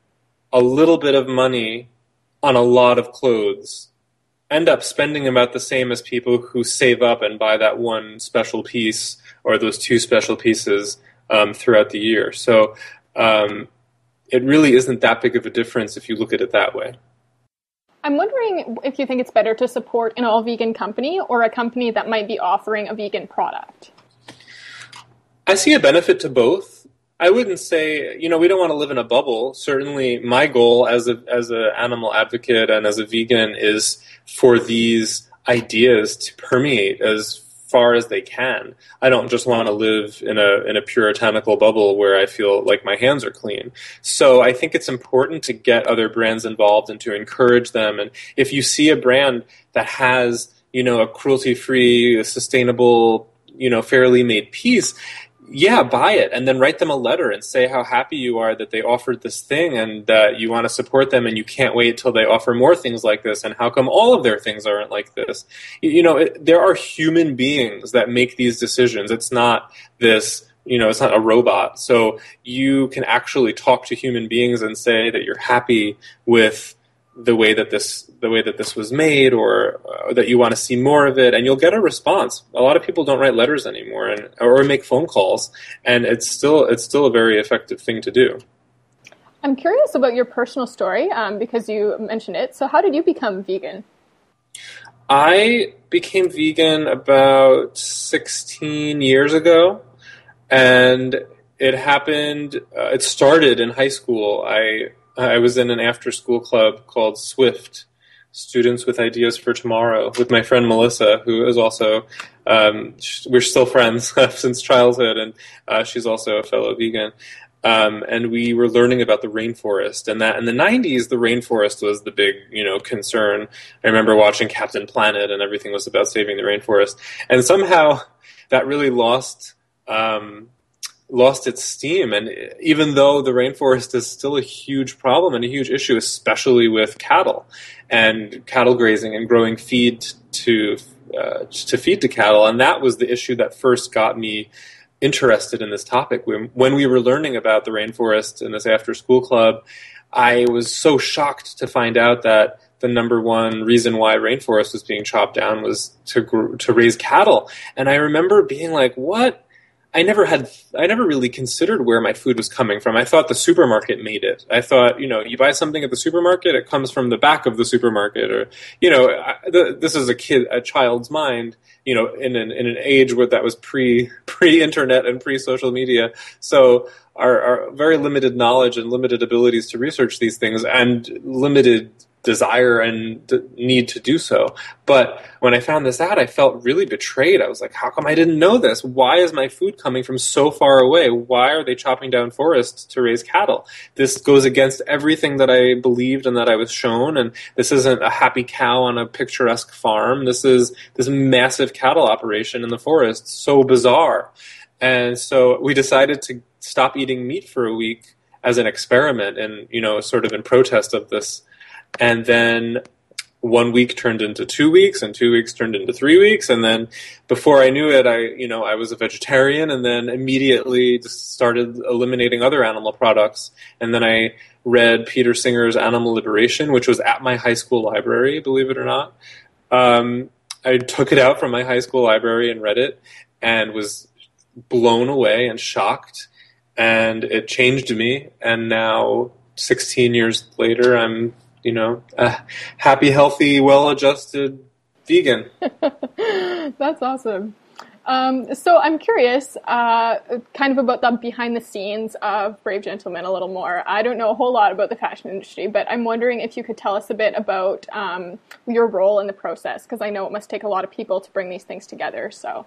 a little bit of money on a lot of clothes end up spending about the same as people who save up and buy that one special piece or those two special pieces um, throughout the year. So um, it really isn't that big of a difference if you look at it that way. I'm wondering if you think it's better to support an all-vegan company or a company that might be offering a vegan product. I see a benefit to both. I wouldn't say, you know, we don't want to live in a bubble. Certainly my goal as a as an animal advocate and as a vegan is for these ideas to permeate as far as they can. I don't just want to live in a in a puritanical bubble where I feel like my hands are clean. So I think it's important to get other brands involved and to encourage them. And if you see a brand that has, you know, a cruelty-free, a sustainable, you know, fairly made piece, yeah, buy it and then write them a letter and say how happy you are that they offered this thing and that you want to support them and you can't wait till they offer more things like this and how come all of their things aren't like this. You know, it, there are human beings that make these decisions. It's not this, you know, it's not a robot. So you can actually talk to human beings and say that you're happy with the way that this the way that this was made, or uh, that you want to see more of it, and you'll get a response. A lot of people don't write letters anymore, and or make phone calls, and it's still it's still a very effective thing to do. I'm curious about your personal story, um, because you mentioned it. So how did you become vegan? I became vegan about sixteen years ago, and it happened. Uh, it started in high school. I I was in an after-school club called SWIFT, Students with Ideas for Tomorrow, with my friend Melissa, who is also, um, we're still friends since childhood, and uh, she's also a fellow vegan. Um, and we were learning about the rainforest, and that in the nineties, the rainforest was the big, you know, concern. I remember watching Captain Planet, and everything was about saving the rainforest. And somehow that really lost... Um, lost its steam, and even though the rainforest is still a huge problem and a huge issue, especially with cattle and cattle grazing and growing feed to uh, to feed to cattle, and that was the issue that first got me interested in this topic. When, when we were learning about the rainforest in this after-school club, I was so shocked to find out that the number one reason why rainforest was being chopped down was to gr- to raise cattle, and I remember being like, what? I never had, I never really considered where my food was coming from. I thought the supermarket made it. I thought, you know, you buy something at the supermarket, it comes from the back of the supermarket, or, you know, I, the, this is a kid, a child's mind, you know, in an in an age where that was pre pre internet and pre social media. So our, our very limited knowledge and limited abilities to research these things, and limited desire and d- need to do so. But when I found this out, I felt really betrayed. I was like, how come I didn't know this? Why is my food coming from so far away? Why are they chopping down forests to raise cattle? This goes against everything that I believed and that I was shown, and this isn't a happy cow on a picturesque farm. This is this massive cattle operation in the forest. So bizarre. And so we decided to stop eating meat for a week as an experiment and, you know, sort of in protest of this. And then one week turned into two weeks, and two weeks turned into three weeks, and then before I knew it, I, you know, I was a vegetarian, and then immediately just started eliminating other animal products. And then I read Peter Singer's Animal Liberation, which was at my high school library, believe it or not. Um, I took it out from my high school library and read it, and was blown away and shocked, and it changed me. And now, sixteen years later, I'm you know, a happy, healthy, well-adjusted vegan. That's awesome. Um, so I'm curious, uh, kind of about the behind the scenes of Brave Gentleman a little more. I don't know a whole lot about the fashion industry, but I'm wondering if you could tell us a bit about um, your role in the process, because I know it must take a lot of people to bring these things together. So.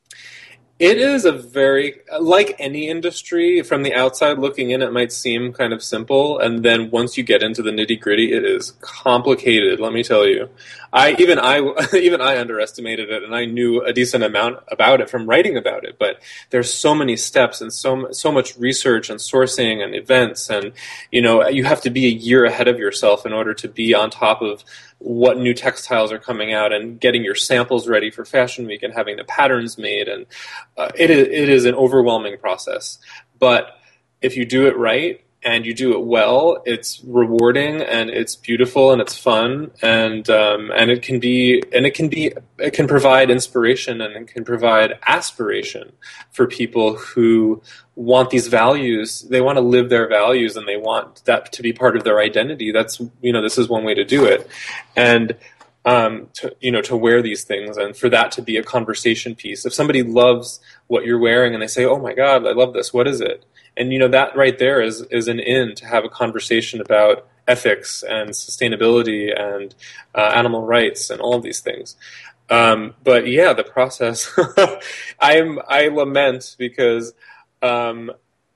It is a very, like any industry, from the outside looking in, it might seem kind of simple, and then once you get into the nitty-gritty, it is complicated, let me tell you. I even I even I underestimated it, and I knew a decent amount about it from writing about it, but there's so many steps and so so much research and sourcing and events, and you know, you have to be a year ahead of yourself in order to be on top of what new textiles are coming out and getting your samples ready for Fashion Week and having the patterns made, and uh, it is it is an overwhelming process. But if you do it right and you do it well, it's rewarding and it's beautiful and it's fun, and um, and it can be and it can be it can provide inspiration and it can provide aspiration for people who want these values. They want to live their values and they want that to be part of their identity. That's, you know, this is one way to do it. And um, to, you know, to wear these things and for that to be a conversation piece. If somebody loves what you're wearing and they say, "Oh my God, I love this. What is it?" And, you know, that right there is, is an in to have a conversation about ethics and sustainability and uh, animal rights and all of these things. Um, but yeah, the process, I'm, I lament because um,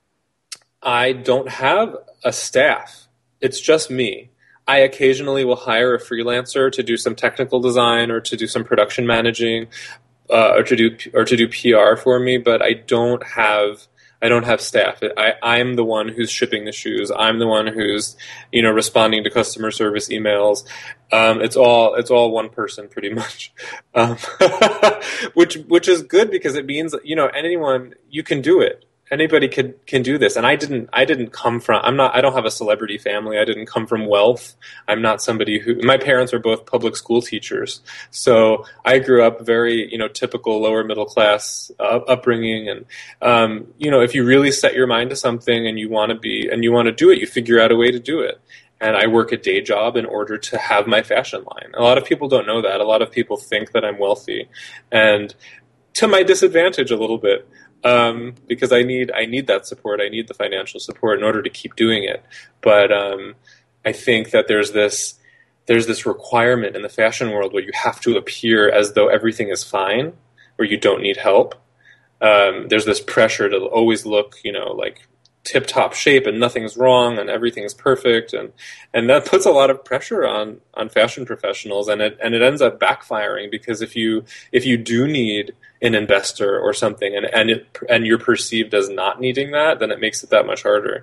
I don't have a staff. It's just me. I occasionally will hire a freelancer to do some technical design or to do some production managing uh, or to do or to do P R for me, but I don't have I don't have staff. I, I'm the one who's shipping the shoes. I'm the one who's, you know, responding to customer service emails. Um, it's all it's all one person pretty much, um, which which is good because it means, you know, anyone, you can do it. Anybody can can do this. And I didn't I didn't come from I'm not I don't have a celebrity family. I didn't come from wealth. I'm not somebody who my parents are both public school teachers. So I grew up very, you know, typical lower middle class uh, upbringing, and um, you know, if you really set your mind to something and you want to be and you want to do it, you figure out a way to do it. And I work a day job in order to have my fashion line. A lot of people don't know that. A lot of people think that I'm wealthy, and to my disadvantage a little bit. Um, because I need I need that support. I need the financial support in order to keep doing it. But um, I think that there's this there's this requirement in the fashion world where you have to appear as though everything is fine, where you don't need help. Um, there's this pressure to always look, you know, like tip-top shape and nothing's wrong and everything's perfect, and and that puts a lot of pressure on on fashion professionals, and it and it ends up backfiring, because if you if you do need an investor or something and and it and you're perceived as not needing that, then it makes it that much harder.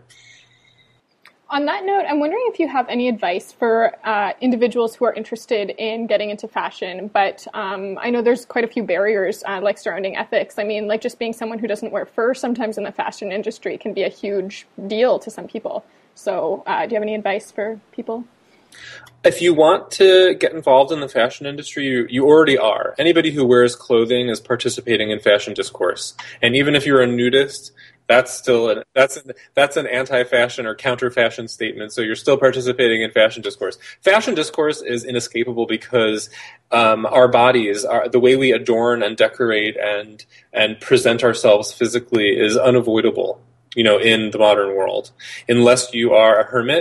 On that note, I'm wondering if you have any advice for uh, individuals who are interested in getting into fashion, but um, I know there's quite a few barriers, uh, like surrounding ethics. I mean, like just being someone who doesn't wear fur sometimes in the fashion industry can be a huge deal to some people. So uh, do you have any advice for people? If you want to get involved in the fashion industry, you, you already are. Anybody who wears clothing is participating in fashion discourse. And even if you're a nudist, that's still an, that's an, that's an anti-fashion or counter-fashion statement. So you're still participating in fashion discourse. Fashion discourse is inescapable because um, our bodies, are, the way we adorn and decorate and and present ourselves physically is unavoidable, you know, in the modern world. Unless you are a hermit,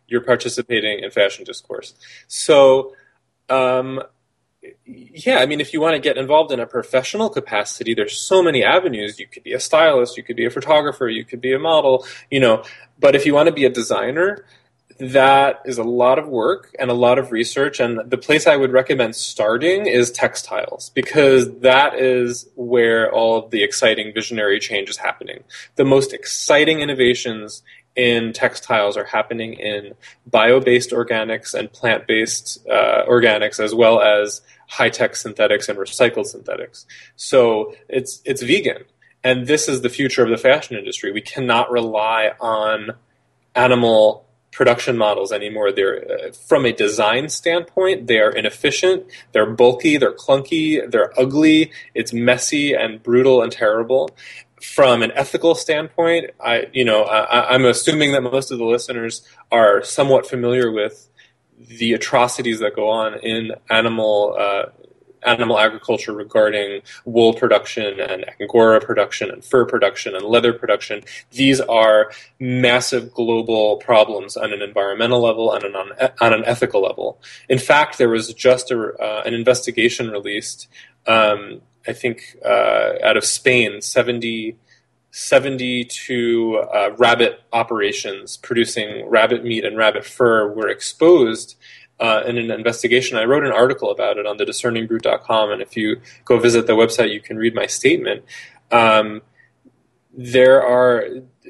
you're participating in fashion discourse. So, um, yeah, I mean, if you want to get involved in a professional capacity, there's so many avenues. You could be a stylist, you could be a photographer, you could be a model, you know. But if you want to be a designer, that is a lot of work and a lot of research. And the place I would recommend starting is textiles, because that is where all of the exciting visionary change is happening. The most exciting innovations in textiles are happening in bio-based organics and plant-based uh, organics, as well as high-tech synthetics and recycled synthetics. So it's it's vegan, and this is the future of the fashion industry. We cannot rely on animal production models anymore. They're uh, from a design standpoint, they are inefficient, they're bulky, they're clunky, they're ugly, it's messy and brutal and terrible. From an ethical standpoint, I, you know, I, I'm assuming that most of the listeners are somewhat familiar with the atrocities that go on in animal uh, animal agriculture regarding wool production and angora production and fur production and leather production. These are massive global problems on an environmental level and on, on an ethical level. In fact, there was just a, uh, an investigation released um, I think uh, out of Spain, seventy, seventy-two uh, rabbit operations producing rabbit meat and rabbit fur were exposed uh, in an investigation. I wrote an article about it on the discerning brute dot com, and if you go visit the website, you can read my statement. Um, there are...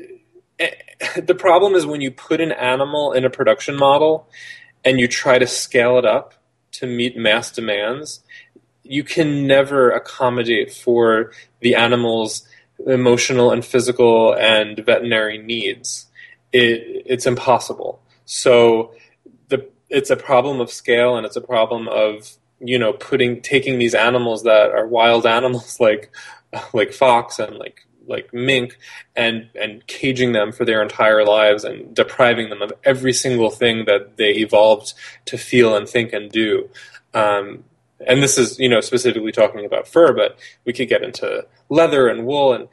The problem is when you put an animal in a production model and you try to scale it up to meet mass demands, you can never accommodate for the animal's emotional and physical and veterinary needs. It, it's impossible. So the it's a problem of scale, and it's a problem of, you know, putting taking these animals that are wild animals like like fox and like like mink and and caging them for their entire lives and depriving them of every single thing that they evolved to feel and think and do. Um, And this is, you know, specifically talking about fur, but we could get into leather and wool. And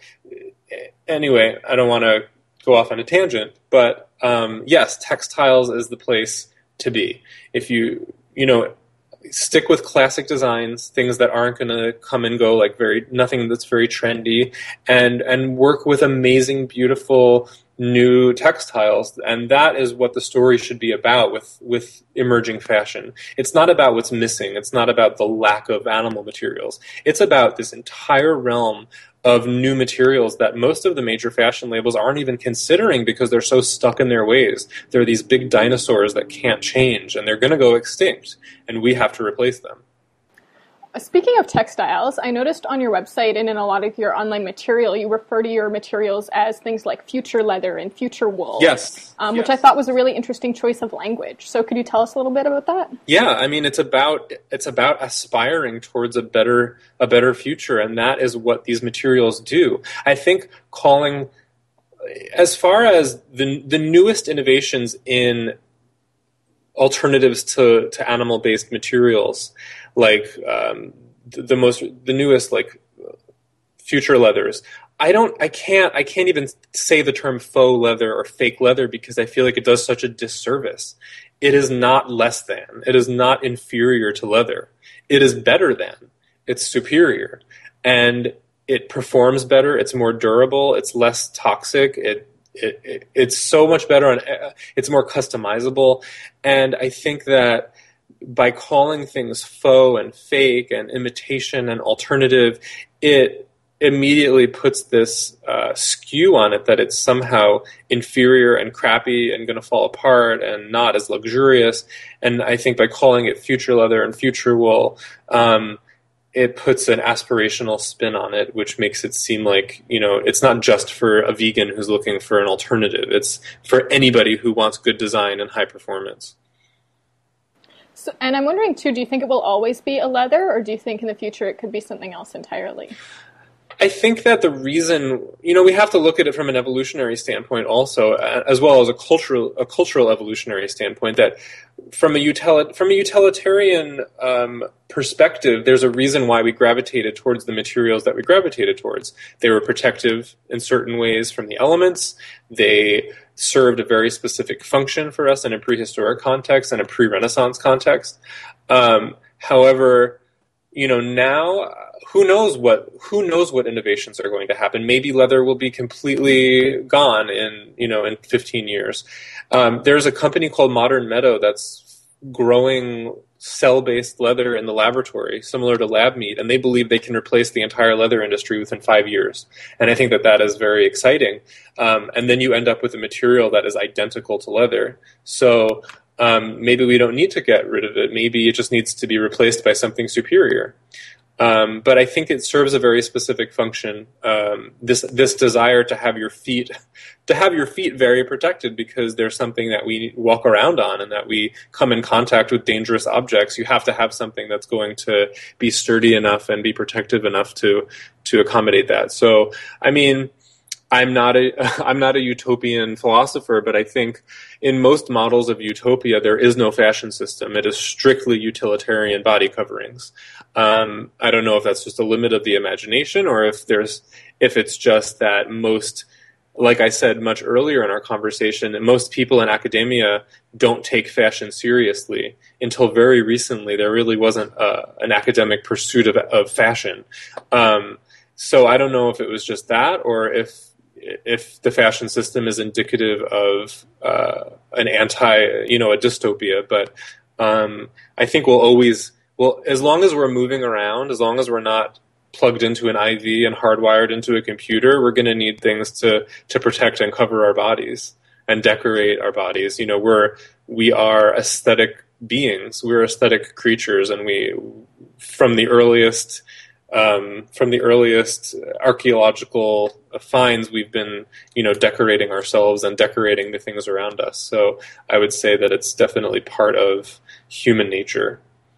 anyway, I don't want to go off on a tangent, but um, yes, textiles is the place to be. If you, you know, stick with classic designs, things that aren't going to come and go, like very nothing that's very trendy, and and work with amazing, beautiful new textiles, and that is what the story should be about with with emerging fashion. It's not about what's missing. It's not about the lack of animal materials. It's about this entire realm of new materials that most of the major fashion labels aren't even considering because they're so stuck in their ways. They're these big dinosaurs that can't change, and they're going to go extinct, and we have to replace them. Speaking of textiles, I noticed on your website and in a lot of your online material, you refer to your materials as things like future leather and future wool. Yes. Um, yes. Which I thought was a really interesting choice of language. So could you tell us a little bit about that? Yeah, I mean, it's about it's about aspiring towards a better a better future, and that is what these materials do. I think calling, as far as the the newest innovations in alternatives to, to animal-based materials, like um, the, the most the newest like future leathers. I don't I can't I can't even say the term faux leather or fake leather because I feel like it does such a disservice. It is not less than. It is not inferior to leather. It is better than. It's superior. And it performs better, it's more durable, it's less toxic, it It, it, it's so much better, and it's more customizable. And I think that by calling things faux and fake and imitation and alternative, it immediately puts this uh, skew on it that it's somehow inferior and crappy and going to fall apart and not as luxurious. And I think by calling it future leather and future wool, um, it puts an aspirational spin on it, which makes it seem like, you know, it's not just for a vegan who's looking for an alternative. It's for anybody who wants good design and high performance. So, and I'm wondering, too, do you think it will always be a leather, or do you think in the future it could be something else entirely? I think that the reason, you know, we have to look at it from an evolutionary standpoint also, as well as a cultural a cultural evolutionary standpoint, that from a util- from a utilitarian um, perspective, there's a reason why we gravitated towards the materials that we gravitated towards. They were protective in certain ways from the elements. They served a very specific function for us in a prehistoric context and a pre-Renaissance context. Um, however, you know, now who knows what who knows what innovations are going to happen? Maybe leather will be completely gone in you know in fifteen years. Um, there's a company called Modern Meadow that's growing cell-based leather in the laboratory, similar to lab meat, and they believe they can replace the entire leather industry within five years. And I think that that is very exciting. Um, and then you end up with a material that is identical to leather. So um, maybe we don't need to get rid of it. Maybe it just needs to be replaced by something superior. Um, but I think it serves a very specific function. Um, this this desire to have your feet, to have your feet very protected because there's something that we walk around on and that we come in contact with dangerous objects. You have to have something that's going to be sturdy enough and be protective enough to to accommodate that. So, I mean, I'm not a I'm not a utopian philosopher, but I think in most models of utopia there is no fashion system. It is strictly utilitarian body coverings. Um, I don't know if that's just a limit of the imagination, or if there's if it's just that most, like I said much earlier in our conversation, most people in academia don't take fashion seriously. Until very recently, there really wasn't a, an academic pursuit of, of fashion. Um, so I don't know if it was just that, or if if the fashion system is indicative of uh, an anti, you know, a dystopia. But um, I think we'll always, well, as long as we're moving around, as long as we're not plugged into an I V and hardwired into a computer, we're going to need things to to protect and cover our bodies and decorate our bodies. You know, we're we are aesthetic beings. We're aesthetic creatures, and we, from the earliest. Um, from the earliest archaeological finds, we've been, you know, decorating ourselves and decorating the things around us. So I would say that it's definitely part of human nature.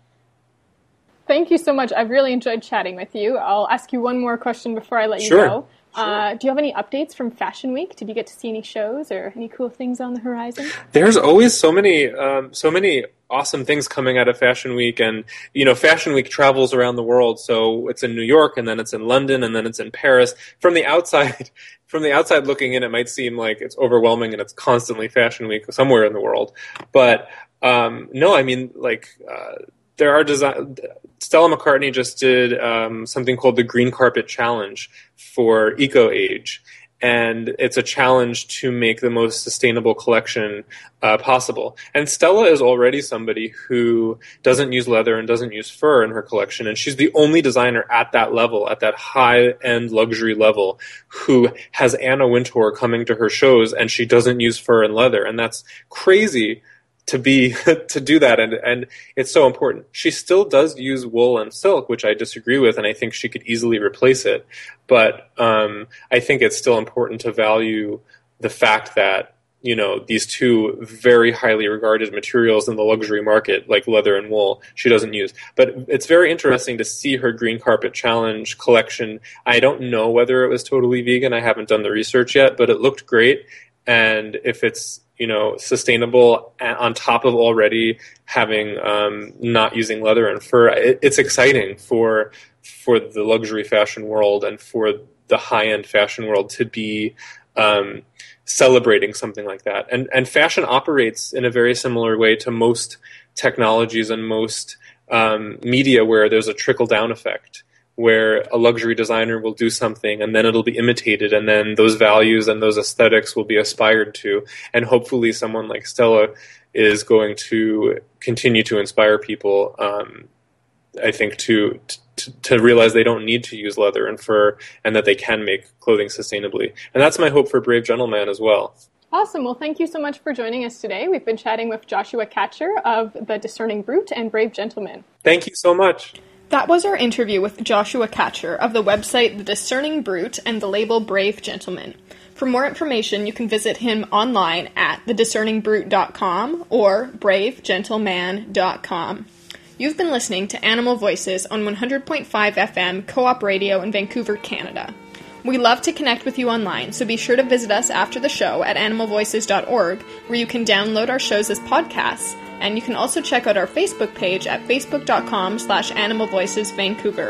Thank you so much. I've really enjoyed chatting with you. I'll ask you one more question before I let you sure. go. Uh, do you have any updates from Fashion Week? Did you get to see any shows or any cool things on the horizon? There's always so many, um, so many awesome things coming out of Fashion Week, and you know, Fashion Week travels around the world. So it's in New York, and then it's in London, and then it's in Paris. From the outside, from the outside looking in, it might seem like it's overwhelming and it's constantly Fashion Week somewhere in the world. But um, no, I mean, like. Uh, There are design. Stella McCartney just did um, something called the Green Carpet Challenge for Eco Age, and it's a challenge to make the most sustainable collection uh, possible. And Stella is already somebody who doesn't use leather and doesn't use fur in her collection, and she's the only designer at that level, at that high-end luxury level, who has Anna Wintour coming to her shows, and she doesn't use fur and leather, and that's crazy. To be to do that, and and it's so important. She still does use wool and silk, which I disagree with, and I think she could easily replace it. But um, I think it's still important to value the fact that, you know, these two very highly regarded materials in the luxury market, like leather and wool, she doesn't use. But it's very interesting to see her Green Carpet Challenge collection. I don't know whether it was totally vegan. I haven't done the research yet, but it looked great. And if it's, you know, sustainable on top of already having um, not using leather and fur, it, it's exciting for for the luxury fashion world and for the high-end fashion world to be um, celebrating something like that. And and fashion operates in a very similar way to most technologies and most um, media, where there's a trickle-down effect, where a luxury designer will do something and then it'll be imitated, and then those values and those aesthetics will be aspired to. And hopefully someone like Stella is going to continue to inspire people, um, I think, to, to to realize they don't need to use leather and fur, and that they can make clothing sustainably. And that's my hope for Brave Gentleman as well. Awesome. Well, thank you so much for joining us today. We've been chatting with Joshua Katcher of The Discerning Brute and Brave Gentleman. Thank you so much. That was our interview with Joshua Katcher of the website The Discerning Brute and the label Brave Gentleman. For more information, you can visit him online at the discerning brute dot com or brave gentleman dot com. You've been listening to Animal Voices on one hundred point five F M Co-op Radio in Vancouver, Canada. We love to connect with you online, so be sure to visit us after the show at animal voices dot org, where you can download our shows as podcasts. And you can also check out our Facebook page at facebook dot com slash animal voices vancouver.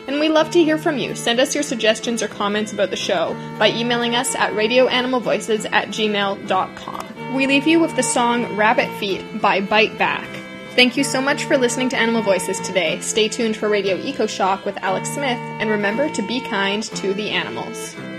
And we love to hear from you. Send us your suggestions or comments about the show by emailing us at radioanimalvoices at gmail dot com. We leave you with the song Rabbit Feet by Bite Back. Thank you so much for listening to Animal Voices today. Stay tuned for Radio Eco Shock with Alex Smith, and remember to be kind to the animals.